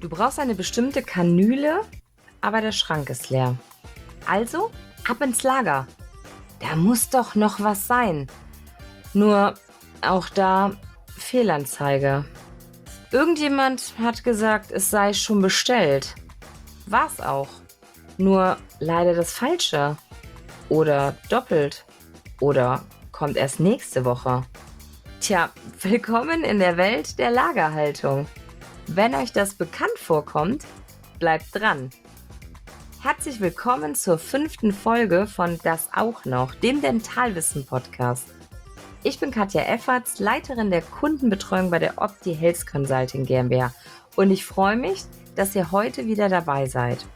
Du brauchst eine bestimmte Kanüle, aber der Schrank ist leer. Also ab ins Lager. Da muss doch noch was sein. Nur auch da Fehlanzeige. Irgendjemand hat gesagt, es sei schon bestellt. War's auch. Nur leider das Falsche. Oder doppelt. Oder kommt erst nächste Woche. Tja, willkommen in der Welt der Lagerhaltung. Wenn euch das bekannt vorkommt, bleibt dran. Herzlich willkommen zur 5. Folge von Das auch noch, dem Dentalwissen-Podcast. Ich bin Katja Efferts, Leiterin der Kundenbetreuung bei der Opti Health Consulting GmbH und ich freue mich, dass ihr heute wieder dabei seid.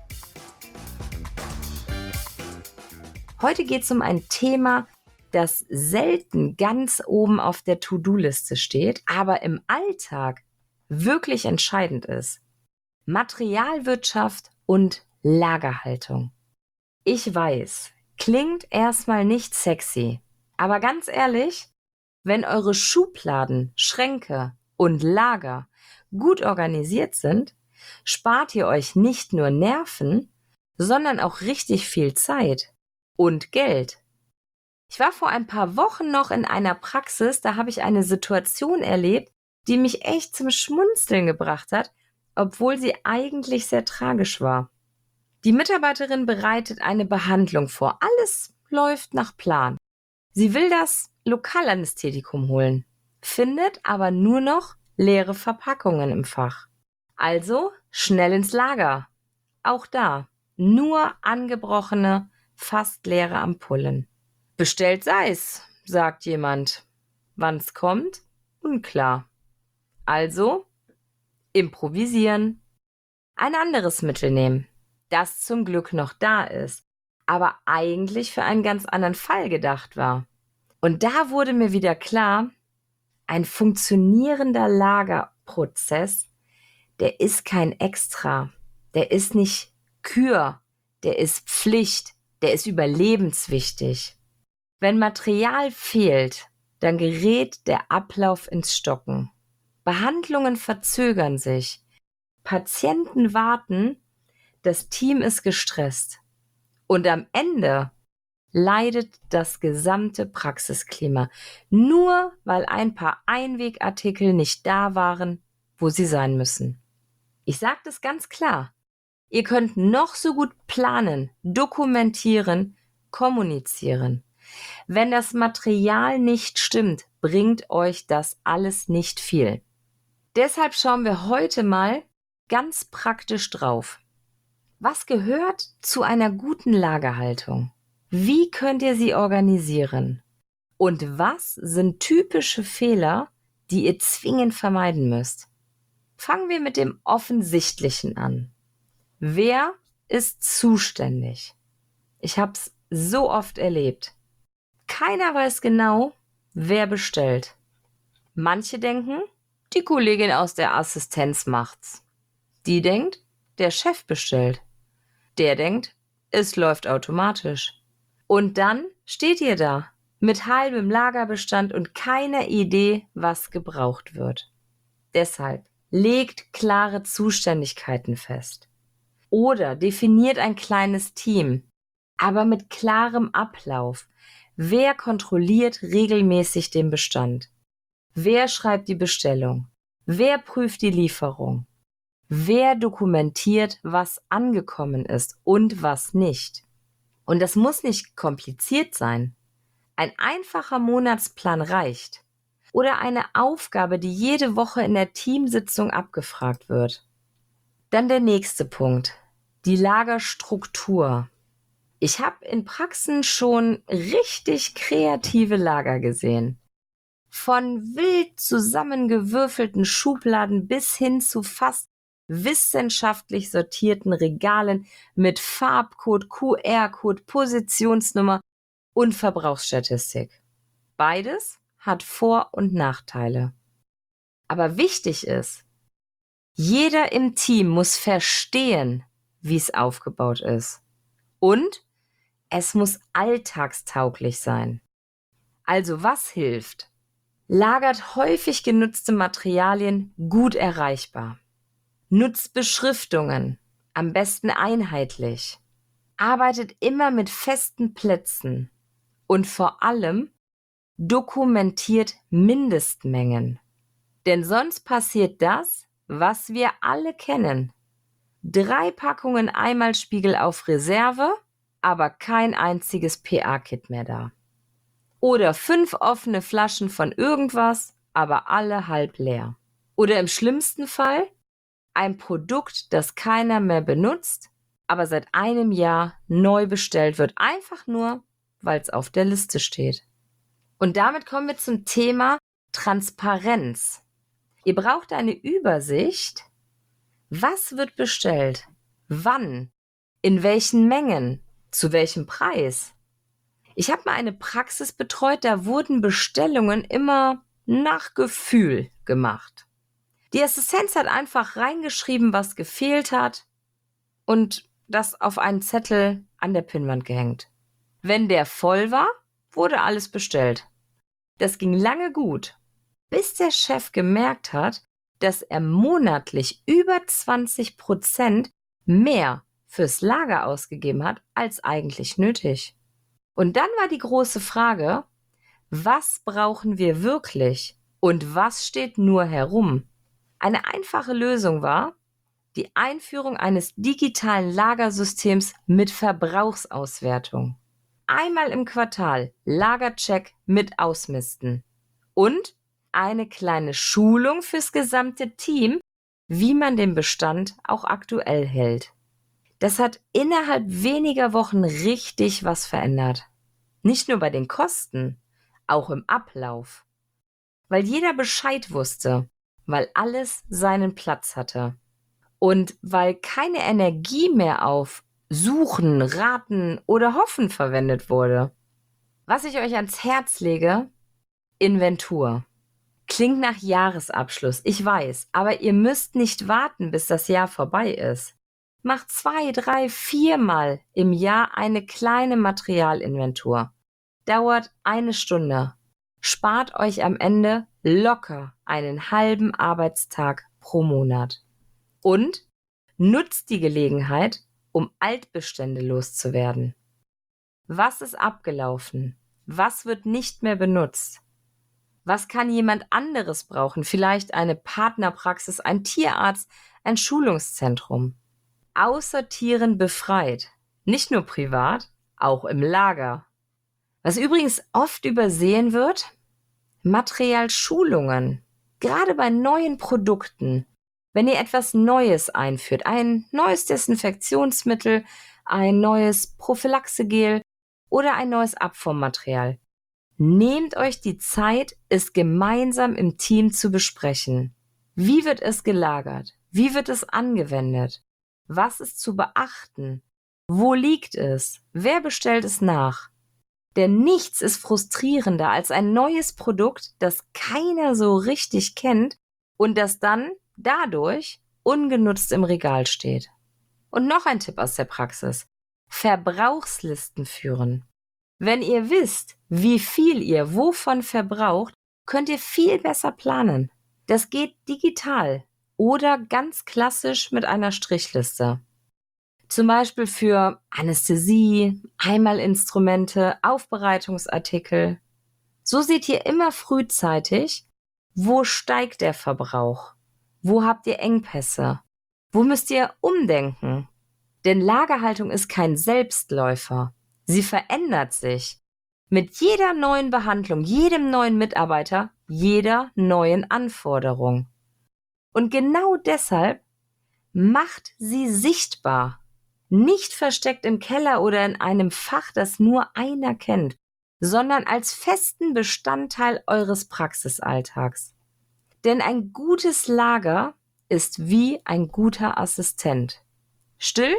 Heute geht es um ein Thema, das selten ganz oben auf der To-Do-Liste steht, aber im Alltag wirklich entscheidend ist. Materialwirtschaft und Lagerhaltung. Ich weiß, klingt erstmal nicht sexy, aber ganz ehrlich, wenn eure Schubladen, Schränke und Lager gut organisiert sind, spart ihr euch nicht nur Nerven, sondern auch richtig viel Zeit und Geld. Ich war vor ein paar Wochen noch in einer Praxis, da habe ich eine Situation erlebt, die mich echt zum Schmunzeln gebracht hat, obwohl sie eigentlich sehr tragisch war. Die Mitarbeiterin bereitet eine Behandlung vor. Alles läuft nach Plan. Sie will das Lokalanästhetikum holen, findet aber nur noch leere Verpackungen im Fach. Also schnell ins Lager. Auch da nur angebrochene, fast leere Ampullen. Bestellt sei's, sagt jemand. Wann's kommt? Unklar. Also improvisieren. Ein anderes Mittel nehmen, das zum Glück noch da ist, aber eigentlich für einen ganz anderen Fall gedacht war. Und da wurde mir wieder klar, ein funktionierender Lagerprozess, der ist kein Extra, der ist nicht Kür, der ist Pflicht, der ist überlebenswichtig. Wenn Material fehlt, dann gerät der Ablauf ins Stocken. Behandlungen verzögern sich, Patienten warten, das Team ist gestresst und am Ende leidet das gesamte Praxisklima, nur weil ein paar Einwegartikel nicht da waren, wo sie sein müssen. Ich sage das ganz klar. Ihr könnt noch so gut planen, dokumentieren, kommunizieren. Wenn das Material nicht stimmt, bringt euch das alles nicht viel. Deshalb schauen wir heute mal ganz praktisch drauf. Was gehört zu einer guten Lagerhaltung? Wie könnt ihr sie organisieren? Und was sind typische Fehler, die ihr zwingend vermeiden müsst? Fangen wir mit dem Offensichtlichen an. Wer ist zuständig? Ich habe es so oft erlebt. Keiner weiß genau, wer bestellt. Manche denken, die Kollegin aus der Assistenz macht's. Die denkt, der Chef bestellt. Der denkt, es läuft automatisch. Und dann steht ihr da mit halbem Lagerbestand und keiner Idee, was gebraucht wird. Deshalb legt klare Zuständigkeiten fest. Oder definiert ein kleines Team, aber mit klarem Ablauf. Wer kontrolliert regelmäßig den Bestand? Wer schreibt die Bestellung? Wer prüft die Lieferung? Wer dokumentiert, was angekommen ist und was nicht? Und das muss nicht kompliziert sein. Ein einfacher Monatsplan reicht. Oder eine Aufgabe, die jede Woche in der Teamsitzung abgefragt wird. Dann der nächste Punkt, die Lagerstruktur. Ich habe in Praxen schon richtig kreative Lager gesehen. Von wild zusammengewürfelten Schubladen bis hin zu fast wissenschaftlich sortierten Regalen mit Farbcode, QR-Code, Positionsnummer und Verbrauchsstatistik. Beides hat Vor- und Nachteile. Aber wichtig ist, jeder im Team muss verstehen, wie es aufgebaut ist. Und es muss alltagstauglich sein. Also was hilft? Lagert häufig genutzte Materialien gut erreichbar. Nutzt Beschriftungen, am besten einheitlich. Arbeitet immer mit festen Plätzen und vor allem dokumentiert Mindestmengen. Denn sonst passiert das, was wir alle kennen. 3 Packungen Einmalspiegel auf Reserve, aber kein einziges PA-Kit mehr da. Oder 5 offene Flaschen von irgendwas, aber alle halb leer. Oder im schlimmsten Fall ein Produkt, das keiner mehr benutzt, aber seit einem Jahr neu bestellt wird, einfach nur, weil es auf der Liste steht. Und damit kommen wir zum Thema Transparenz. Ihr braucht eine Übersicht, was wird bestellt, wann, in welchen Mengen, zu welchem Preis. Ich habe mal eine Praxis betreut, da wurden Bestellungen immer nach Gefühl gemacht. Die Assistenz hat einfach reingeschrieben, was gefehlt hat und das auf einen Zettel an der Pinnwand gehängt. Wenn der voll war, wurde alles bestellt. Das ging lange gut, bis der Chef gemerkt hat, dass er monatlich über 20% mehr fürs Lager ausgegeben hat, als eigentlich nötig. Und dann war die große Frage, was brauchen wir wirklich und was steht nur herum? Eine einfache Lösung war die Einführung eines digitalen Lagersystems mit Verbrauchsauswertung. Einmal im Quartal Lagercheck mit Ausmisten und eine kleine Schulung fürs gesamte Team, wie man den Bestand auch aktuell hält. Das hat innerhalb weniger Wochen richtig was verändert. Nicht nur bei den Kosten, auch im Ablauf. Weil jeder Bescheid wusste, weil alles seinen Platz hatte. Und weil keine Energie mehr auf Suchen, Raten oder Hoffen verwendet wurde. Was ich euch ans Herz lege, Inventur. Klingt nach Jahresabschluss, ich weiß, aber ihr müsst nicht warten, bis das Jahr vorbei ist. Macht 2, 3, 4 Mal im Jahr eine kleine Materialinventur. Dauert 1 Stunde. Spart euch am Ende locker einen halben Arbeitstag pro Monat. Und nutzt die Gelegenheit, um Altbestände loszuwerden. Was ist abgelaufen? Was wird nicht mehr benutzt? Was kann jemand anderes brauchen? Vielleicht eine Partnerpraxis, ein Tierarzt, ein Schulungszentrum. Aussortieren befreit. Nicht nur privat, auch im Lager. Was übrigens oft übersehen wird, Materialschulungen. Gerade bei neuen Produkten. Wenn ihr etwas Neues einführt, ein neues Desinfektionsmittel, ein neues Prophylaxegel oder ein neues Abformmaterial, nehmt euch die Zeit, es gemeinsam im Team zu besprechen. Wie wird es gelagert? Wie wird es angewendet? Was ist zu beachten? Wo liegt es? Wer bestellt es nach? Denn nichts ist frustrierender als ein neues Produkt, das keiner so richtig kennt und das dann dadurch ungenutzt im Regal steht. Und noch ein Tipp aus der Praxis. Verbrauchslisten führen. Wenn ihr wisst, wie viel ihr wovon verbraucht, könnt ihr viel besser planen. Das geht digital oder ganz klassisch mit einer Strichliste. Zum Beispiel für Anästhesie, Einmalinstrumente, Aufbereitungsartikel. So seht ihr immer frühzeitig, wo steigt der Verbrauch? Wo habt ihr Engpässe? Wo müsst ihr umdenken? Denn Lagerhaltung ist kein Selbstläufer. Sie verändert sich. Mit jeder neuen Behandlung, jedem neuen Mitarbeiter, jeder neuen Anforderung. Und genau deshalb macht sie sichtbar. Nicht versteckt im Keller oder in einem Fach, das nur einer kennt, sondern als festen Bestandteil eures Praxisalltags. Denn ein gutes Lager ist wie ein guter Assistent. Still,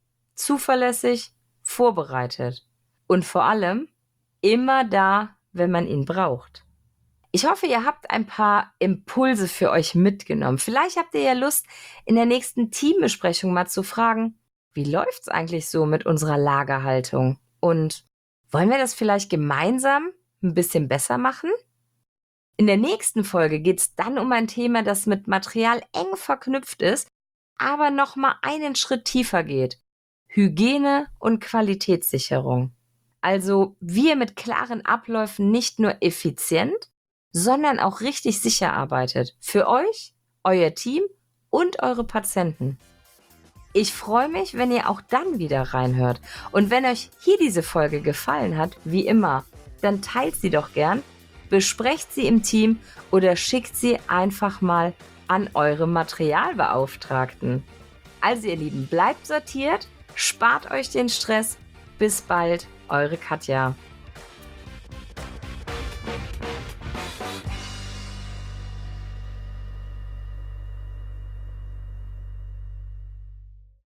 zuverlässig, vorbereitet und vor allem immer da, wenn man ihn braucht. Ich hoffe, ihr habt ein paar Impulse für euch mitgenommen. Vielleicht habt ihr ja Lust, in der nächsten Teambesprechung mal zu fragen, wie läuft's eigentlich so mit unserer Lagerhaltung? Und wollen wir das vielleicht gemeinsam ein bisschen besser machen? In der nächsten Folge geht's dann um ein Thema, das mit Material eng verknüpft ist aber nochmal einen Schritt tiefer geht. Hygiene und Qualitätssicherung. Also wie ihr mit klaren Abläufen nicht nur effizient, sondern auch richtig sicher arbeitet. Für euch, euer Team und eure Patienten. Ich freue mich, wenn ihr auch dann wieder reinhört. Und wenn euch hier diese Folge gefallen hat, wie immer, dann teilt sie doch gern, besprecht sie im Team oder schickt sie einfach mal an eure Materialbeauftragten. Also ihr Lieben, bleibt sortiert, spart euch den Stress. Bis bald, eure Katja.